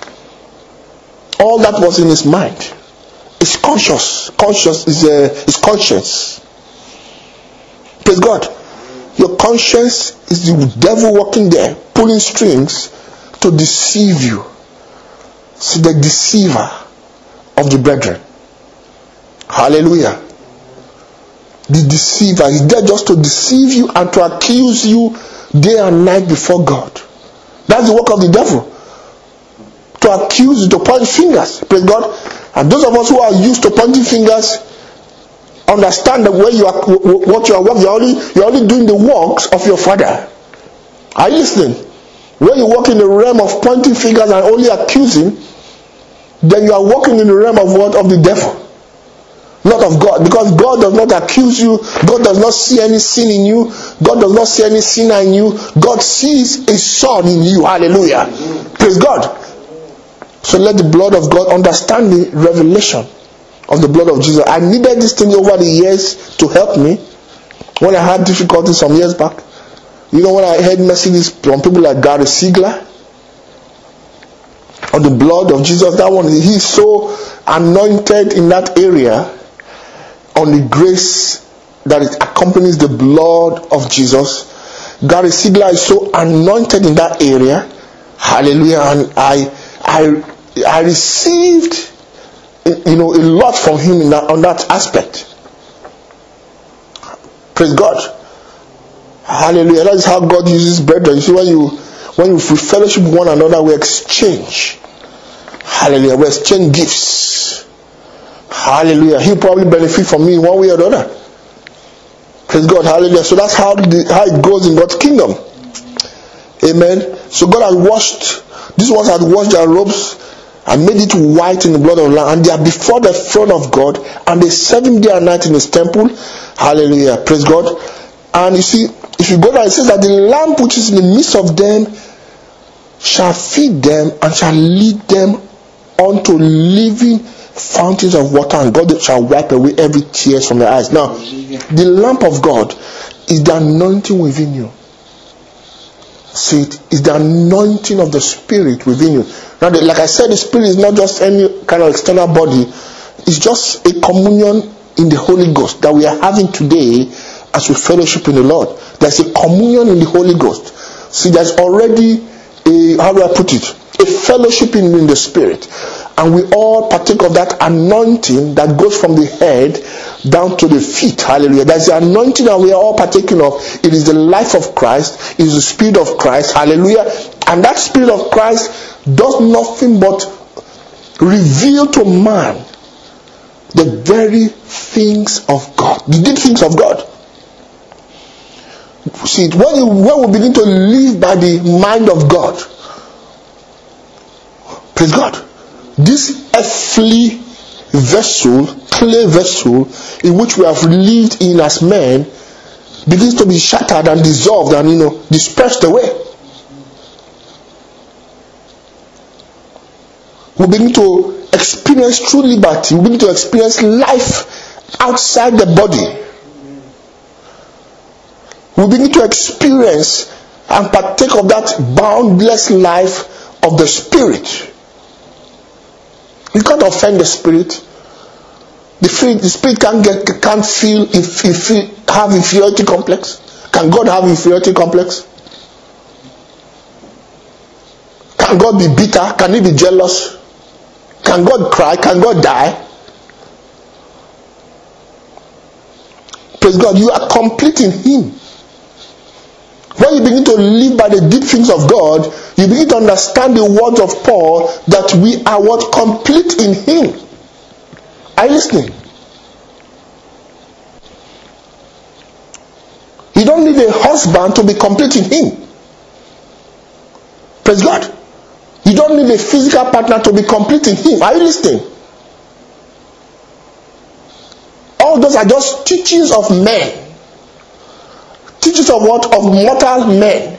All that was in his mind. It's conscious. Conscious is uh, is conscience. Praise God. Your conscience is the devil working there, pulling strings to deceive you. See, the deceiver of the brethren. Hallelujah. The deceiver is there just to deceive you and to accuse you day and night before God. That's the work of the devil. To accuse you, to point fingers. Praise God. And those of us who are used to pointing fingers understand that where you are, what you are working, you're only, you're only doing the works of your father. Are you listening? When you walk in the realm of pointing fingers and only accusing, then you are walking in the realm of what? Of the devil. Not of God. Because God does not accuse you. God does not see any sin in you. God does not see any sinner in you. God sees a son in you. Hallelujah. Praise God. So let the blood of God understand the revelation of the blood of Jesus. I needed this thing over the years to help me. When I had difficulties some years back. You know, when I heard messages from people like Gary Sigler on the blood of Jesus, that one, he's so anointed in that area on the grace that it accompanies the blood of Jesus. Gary Sigler is so anointed in that area. Hallelujah. And I I I received, you know, a lot from him in that, on that aspect. Praise God. Hallelujah. That is how God uses brethren. You see, when you when you fellowship with one another, we exchange. Hallelujah. We exchange gifts. Hallelujah. He'll probably benefit from me in one way or the other. Praise God. Hallelujah. So that's how the, how it goes in God's kingdom. Amen. So God has washed, these ones had washed their robes and made it white in the blood of the Lamb, and they are before the throne of God, and they serve him day and night in his temple. Hallelujah. Praise God. And you see, if you go down, it says that the lamp which is in the midst of them shall feed them and shall lead them unto living fountains of water, and God shall wipe away every tears from their eyes. Now, the lamp of God is the anointing within you. See, it is the anointing of the Spirit within you. Now, like I said, the Spirit is not just any kind of external body. It's just a communion in the Holy Ghost that we are having today as we fellowship in the Lord. There's a communion in the Holy Ghost. See, there's already a, how do I put it? A fellowship in, in the Spirit. And we all partake of that anointing that goes from the head down to the feet. Hallelujah. That's the anointing that we are all partaking of. It is the life of Christ. It is the Spirit of Christ. Hallelujah. And that Spirit of Christ does nothing but reveal to man the very things of God. The deep things of God. See, when, you, when we begin to live by the mind of God, praise God, this earthly vessel, clay vessel, in which we have lived in as men, begins to be shattered and dissolved and, you know, dispersed away. We begin to experience true liberty. We begin to experience life outside the body. We begin to experience and partake of that boundless life of the Spirit. You can't offend the Spirit. The Spirit, the Spirit can't get, can't feel if if he have inferiority complex. Can God have inferiority complex? Can God be bitter? Can he be jealous? Can God cry? Can God die? Praise God. You are complete in him. When you begin to live by the deep things of God, you begin to understand the words of Paul that we are what? Complete in him. Are you listening? You don't need a husband to be complete in him. Praise God. You don't need a physical partner to be complete in him. Are you listening? All those are just teachings of men. Teachings of what? Of mortal men.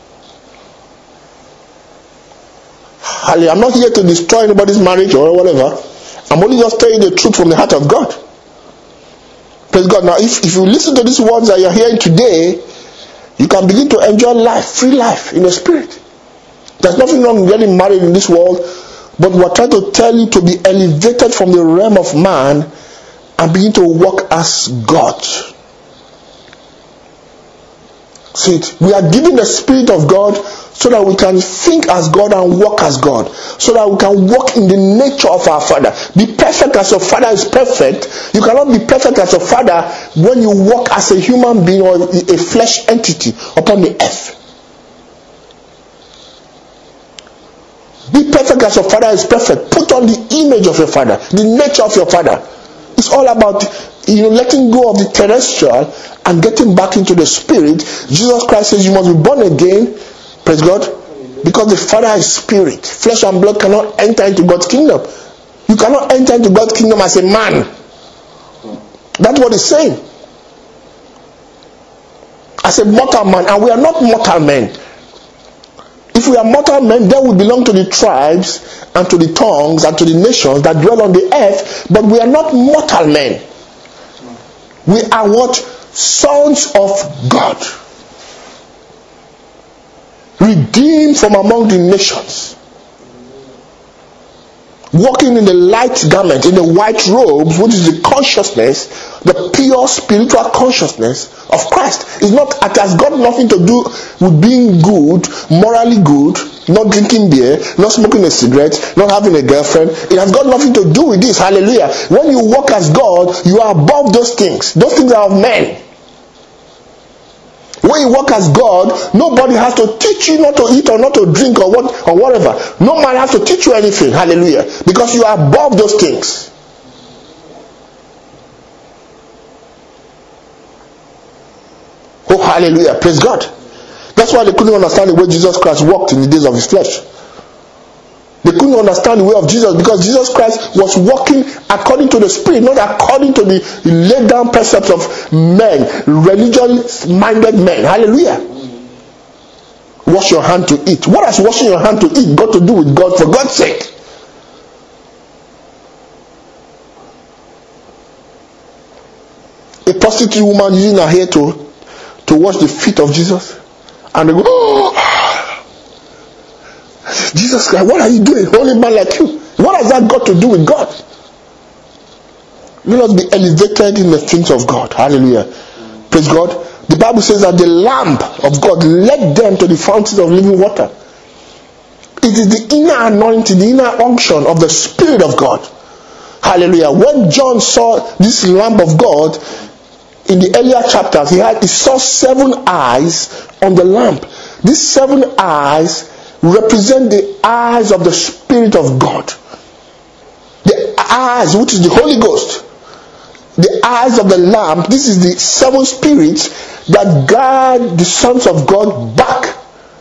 I'm not here to destroy anybody's marriage or whatever. I'm only just telling you the truth from the heart of God. Praise God. Now, if, if you listen to these words that you're hearing today, you can begin to enjoy life, free life in the Spirit. There's nothing wrong with getting married in this world, but we're trying to tell you to be elevated from the realm of man and begin to walk as God. See it? We are given the Spirit of God so that we can think as God and walk as God. So that we can walk in the nature of our Father. Be perfect as your Father is perfect. You cannot be perfect as your Father when you walk as a human being or a flesh entity upon the earth. Be perfect as your Father is perfect. Put on the image of your Father, the nature of your Father. It's all about, you know, letting go of the terrestrial and getting back into the spirit. Jesus Christ says you must be born again. Praise God. Because the Father is spirit. Flesh and blood cannot enter into God's kingdom. You cannot enter into God's kingdom as a man. That's what he's saying. As a mortal man. And we are not mortal men. If we are mortal men, then we belong to the tribes and to the tongues and to the nations that dwell on the earth. But we are not mortal men. We are what? Sons of God. Redeemed from among the nations. Walking in the light garment, in the white robes, which is the consciousness, the pure spiritual consciousness of Christ. It's not, it has got nothing to do with being good, morally good, not drinking beer, not smoking a cigarette, not having a girlfriend. It has got nothing to do with this. Hallelujah. When you walk as God, you are above those things. Those things are of men. When you walk as God, nobody has to teach you not to eat or not to drink or what or whatever. No man has to teach you anything. Hallelujah. Because you are above those things. Oh, hallelujah. Praise God. That's why they couldn't understand the way Jesus Christ walked in the days of his flesh. They couldn't understand the way of Jesus because Jesus Christ was walking according to the Spirit, not according to the laid down precepts of men, religious-minded men. Hallelujah. Wash your hand to eat. What has washing your hand to eat got to do with God, for God's sake? A prostitute woman using her hair to, to wash the feet of Jesus. And they go, oh! Jesus Christ, what are you doing? Holy man like you. What has that got to do with God? You must be elevated in the things of God. Hallelujah. Praise God. The Bible says that the Lamb of God led them to the fountains of living water. It is the inner anointing, the inner unction of the Spirit of God. Hallelujah. When John saw this Lamb of God in the earlier chapters, he had he saw seven eyes on the lamp. These seven eyes represent the eyes of the Spirit of God. The eyes, which is the Holy Ghost. The eyes of the Lamb. This is the seven spirits that guide the sons of God back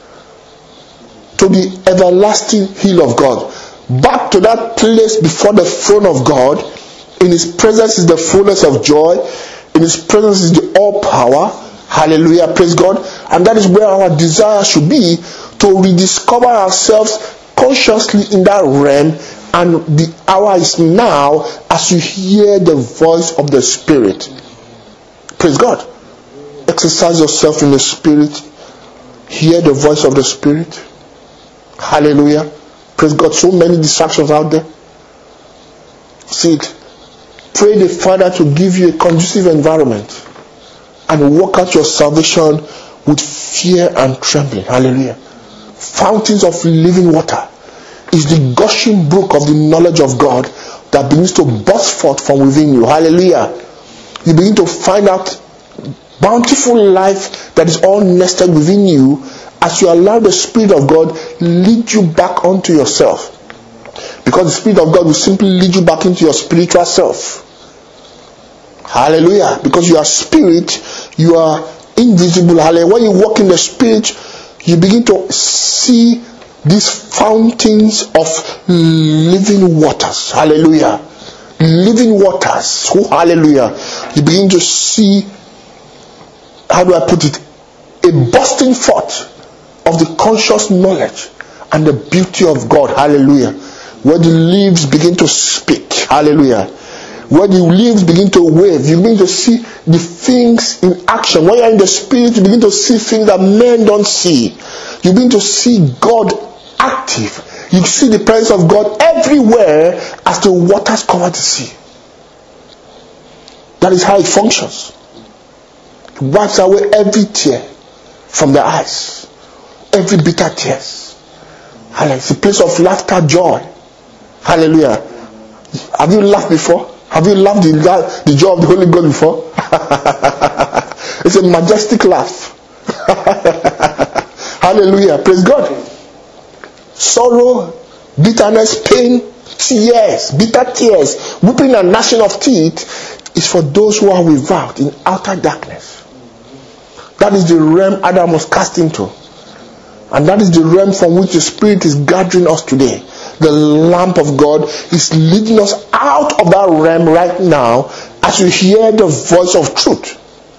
to the everlasting hill of God. Back to that place before the throne of God. In His presence is the fullness of joy. In His presence is the all power. Hallelujah. Praise God. And that is where our desire should be, to rediscover ourselves consciously in that realm. And the hour is now as you hear the voice of the Spirit. Praise God. Exercise yourself in the Spirit. Hear the voice of the Spirit. Hallelujah. Praise God. So many distractions out there. See it. Pray the Father to give you a conducive environment and work out your salvation with fear and trembling. Hallelujah. Fountains of living water is the gushing brook of the knowledge of God that begins to burst forth from within you. Hallelujah. You begin to find out bountiful life that is all nested within you as you allow the Spirit of God lead you back onto yourself. Because the Spirit of God will simply lead you back into your spiritual self. Hallelujah. Because you are spirit, you are invisible. Hallelujah. When you walk in the Spirit, you begin to see these fountains of living waters. Hallelujah. Living waters. Oh, hallelujah. You begin to see, how do I put it, a bursting forth of the conscious knowledge and the beauty of God. Hallelujah. Where the leaves begin to speak. Hallelujah. Where the leaves begin to wave, you begin to see the things in action. When you are in the Spirit, you begin to see things that men don't see. You begin to see God active. You see the presence of God everywhere as the waters cover the sea. That is how it functions. It wipes away every tear. from their eyes. Every bitter tears. Hallelujah. It's a place of laughter, joy. Hallelujah. Have you laughed before? Have you laughed the, the joy of the Holy Ghost before? It's a majestic laugh. Hallelujah. Praise God. Sorrow, bitterness, pain, tears, bitter tears, weeping and gnashing of teeth is for those who are without in outer darkness. That is the realm Adam was cast into. And that is the realm from which the Spirit is gathering us today. The lamp of God is leading us out of that realm right now as you hear the voice of truth.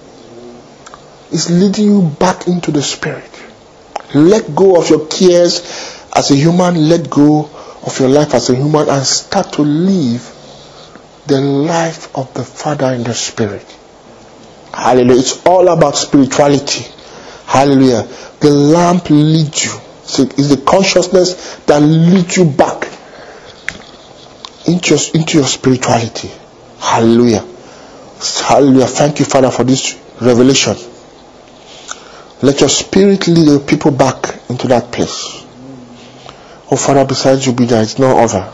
It's leading you back into the Spirit. Let go of your cares as a human. Let go of your life as a human and start to live the life of the Father in the Spirit. Hallelujah. It's all about spirituality. Hallelujah. The lamp leads you. So it's the consciousness that leads you back into your, into your spirituality. Hallelujah. Hallelujah. Thank you, Father, for this revelation. Let your Spirit lead the people back into that place. Oh, Father, besides you, there is no other.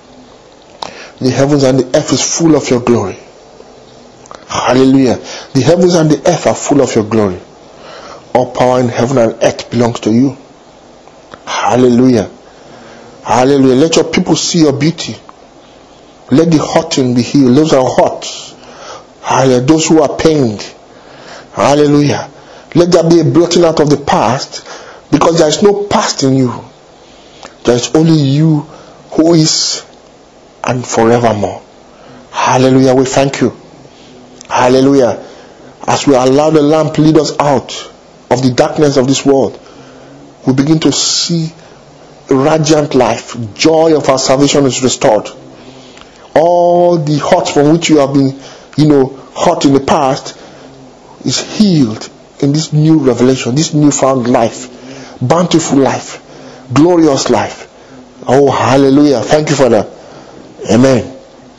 The heavens and the earth is full of your glory. Hallelujah. The heavens and the earth are full of your glory. All power in heaven and earth belongs to you. Hallelujah. Hallelujah. Let your people see your beauty. Let the hurting be healed. Those are hurt. Hallelujah. Those who are pained. Hallelujah. Let there be a blotting out of the past, because there is no past in you. There is only you who is and forevermore. Hallelujah. We thank you. Hallelujah. As we allow the lamp lead us out of the darkness of this world, we begin to see a radiant life. Joy of our salvation is restored. All the hurt from which you have been, you know, hurt in the past is healed in this new revelation, this newfound life, bountiful life, glorious life. Oh, hallelujah. Thank you for that. Amen.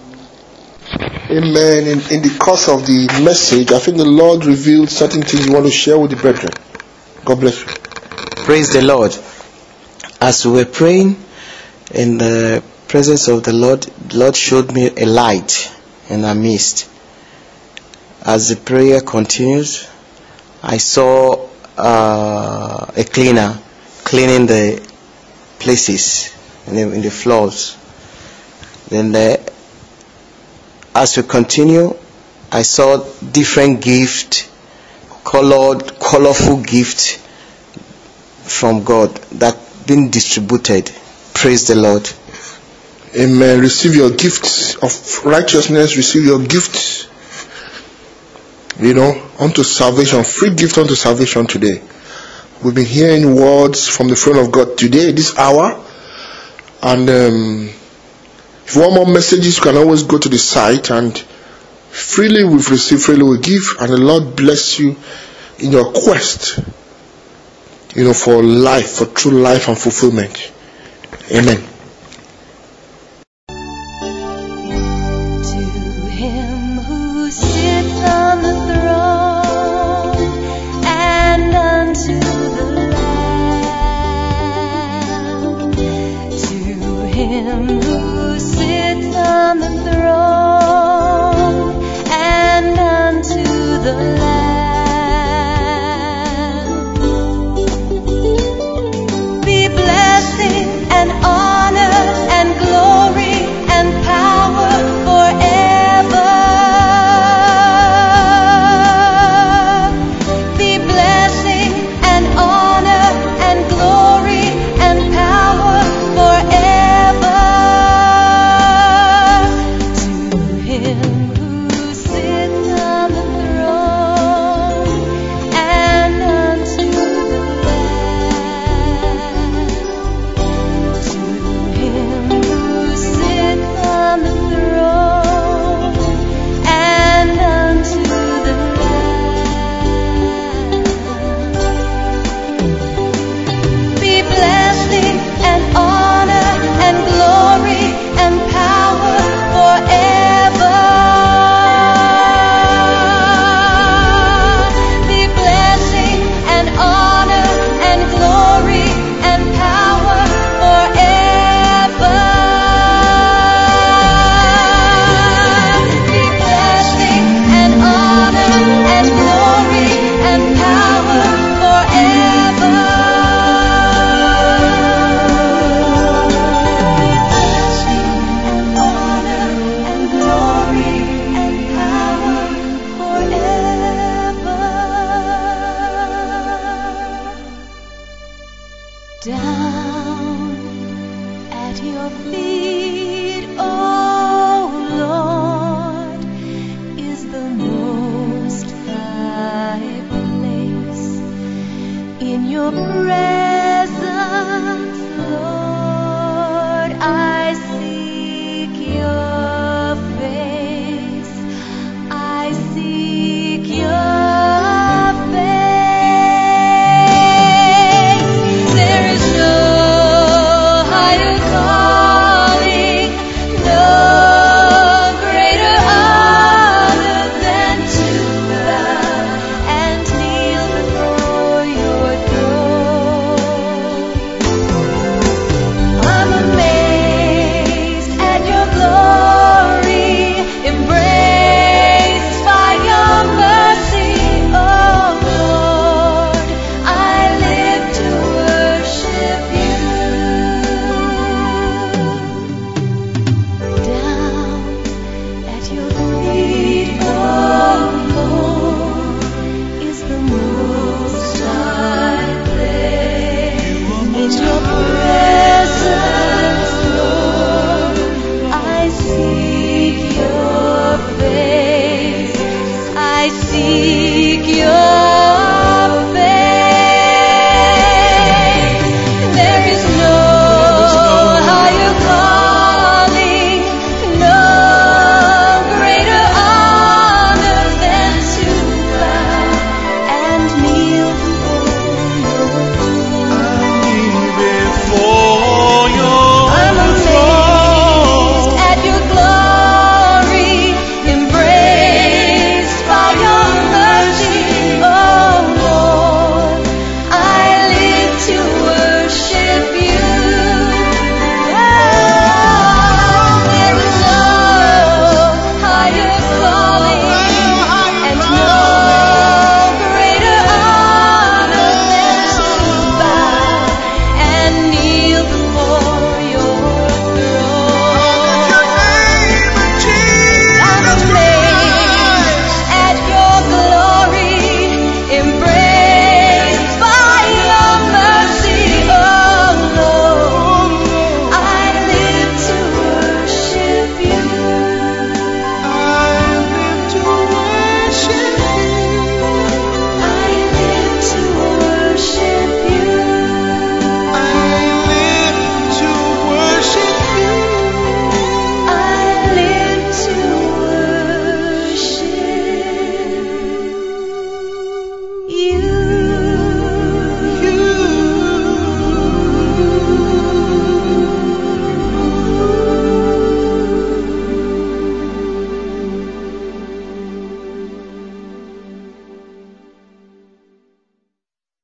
Amen. In, in the course of the message, I think the Lord revealed certain things you want to share with the brethren. God bless you.
Praise the Lord. As we were praying in the presence of the Lord, the Lord showed me a light in our midst. As the prayer continues, I saw uh, a cleaner cleaning the places in the, in the floors. Then the, as we continue, I saw different gifts, colored, colorful gifts from God that being distributed. Praise the Lord.
Amen. Receive your gifts of righteousness. Receive your gifts, you know, unto salvation. Free gift unto salvation today. We've been hearing words from the throne of God today, this hour. And um, if you want more messages, you can always go to the site, and freely we've received, freely we give. And the Lord bless you in your quest, you know, for life, for true life and fulfillment. Amen.
To him who sits